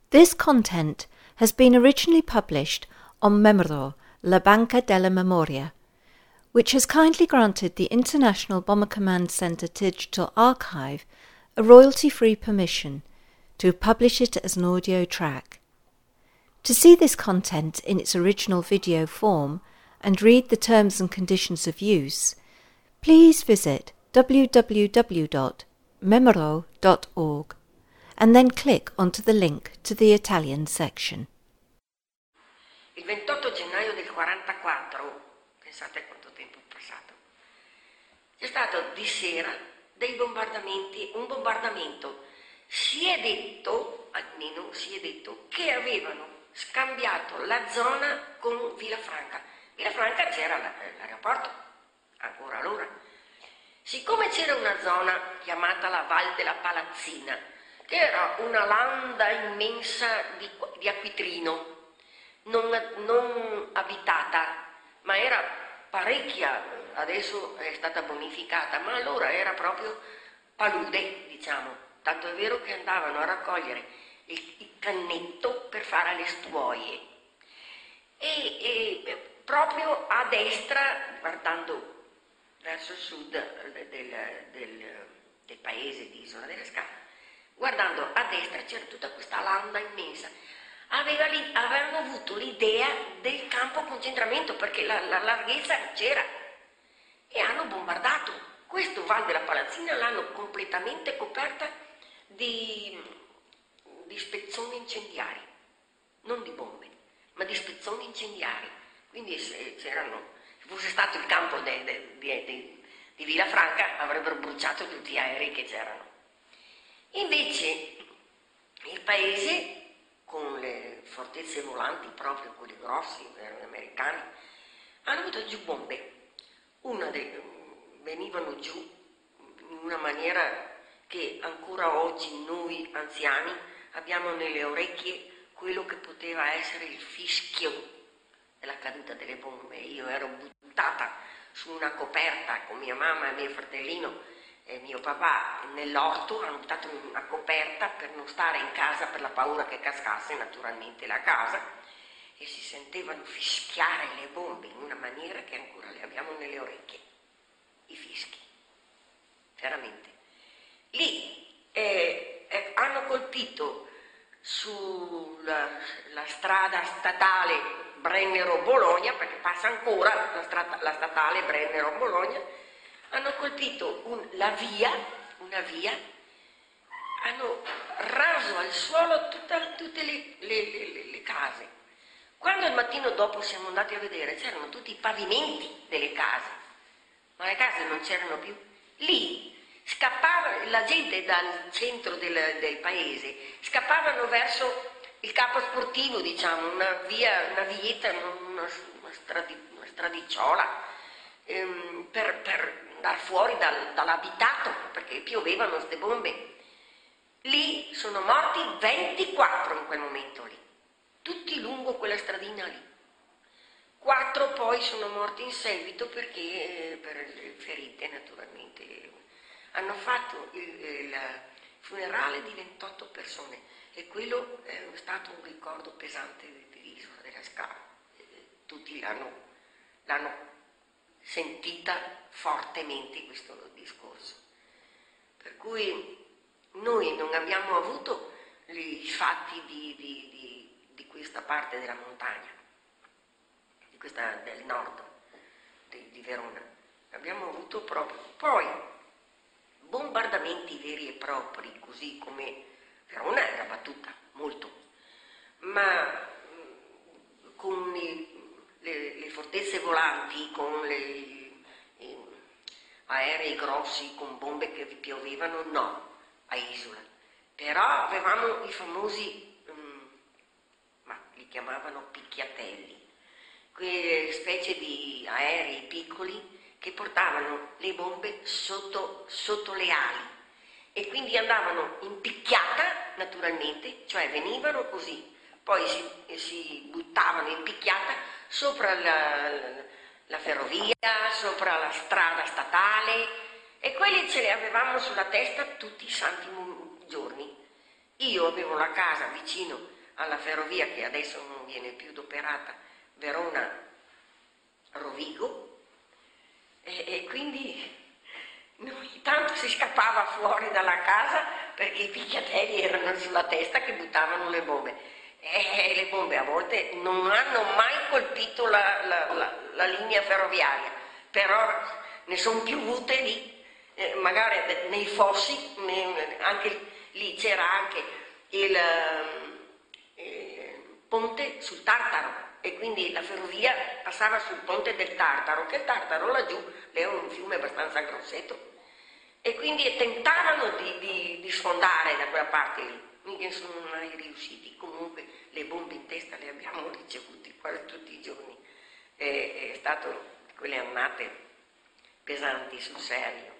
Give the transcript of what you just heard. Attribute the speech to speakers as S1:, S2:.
S1: This content has been originally published on Memoro, La Banca della Memoria, which has kindly granted the International Bomber Command Center Digital Archive a royalty-free permission to publish it as an audio track. To see this content in its original video form and read the terms and conditions of use, please visit www.memoro.org and then click onto the link to the Italian section.
S2: Il 28 gennaio del 44, pensate a quanto tempo è passato, c'è stato di sera dei bombardamenti, un bombardamento. Si è detto, almeno si è detto, che avevano scambiato la zona con Villafranca. Villafranca c'era l'aeroporto, ancora allora. Siccome c'era una zona chiamata la Val della Palazzina, che era una landa immensa di acquitrino, non abitata, ma era parecchia, adesso è stata bonificata, ma allora era proprio palude, diciamo, tanto è vero che andavano a raccogliere il cannetto per fare le stuoie. E proprio a destra, guardando verso il sud del paese di Isola della Scala, guardando a destra c'era tutta questa landa immensa. Avevano avuto l'idea del campo concentramento perché la larghezza c'era e hanno bombardato. Questo Val della Palazzina l'hanno completamente coperta di spezzoni incendiari, non di bombe, ma di spezzoni incendiari. Quindi se fosse stato il campo di Villafranca avrebbero bruciato tutti gli aerei che c'erano. Invece il paese, con le fortezze volanti, proprio quelli grossi, americani, hanno avuto giù bombe. Venivano giù in una maniera che ancora oggi noi anziani abbiamo nelle orecchie quello che poteva essere il fischio della caduta delle bombe. Io ero buttata su una coperta con mia mamma e mio fratellino e mio papà nell'orto, hanno buttato una coperta per non stare in casa per la paura che cascasse naturalmente la casa, e si sentivano fischiare le bombe in una maniera che ancora le abbiamo nelle orecchie, i fischi, veramente. Lì hanno colpito sulla strada statale Brennero-Bologna, perché passa ancora la statale Brennero-Bologna, hanno colpito una via, hanno raso al suolo tutte le case. Quando il mattino dopo siamo andati a vedere, c'erano tutti i pavimenti delle case, ma le case non c'erano più. Lì scappava la gente dal centro del paese, scappavano verso il capo sportivo, diciamo, una vietta, una stradiciola, per andare fuori dall'abitato, perché piovevano queste bombe. Lì sono morti 24 in quel momento lì, tutti lungo quella stradina lì. 4 poi sono morti in seguito perché per le ferite naturalmente. Hanno fatto il funerale di 28 persone e quello è stato un ricordo pesante di Isola della Scala. Tutti l'hanno sentita fortemente questo discorso. Per cui noi non abbiamo avuto i fatti di questa parte della montagna, di questa del nord di Verona. Abbiamo avuto proprio poi bombardamenti veri e propri, così come Verona era battuta molto, ma con le fortezze volanti, con aerei grossi, con bombe che piovevano, no, a Isola. Però avevamo i famosi, ma li chiamavano picchiatelli, quelle specie di aerei piccoli che portavano le bombe sotto le ali e quindi andavano in picchiata naturalmente, cioè venivano così, poi si buttavano in picchiata sopra la ferrovia, sopra la strada statale, e quelli ce li avevamo sulla testa tutti i santi giorni. Io avevo la casa vicino alla ferrovia che adesso non viene più adoperata, Verona-Rovigo, e quindi ogni tanto si scappava fuori dalla casa perché i picchiatelli erano sulla testa che buttavano le bombe. E le bombe a volte non hanno mai colpito la linea ferroviaria, però ne sono piovute lì, magari nei fossi, anche lì c'era anche il ponte sul Tartaro, e quindi la ferrovia passava sul ponte del Tartaro, che il Tartaro laggiù è un fiume abbastanza grossetto, e quindi tentavano di sfondare da quella parte lì, mica sono mai riusciti. Comunque le bombe in testa le abbiamo ricevute quasi tutti i giorni, è stato quelle annate pesanti sul serio.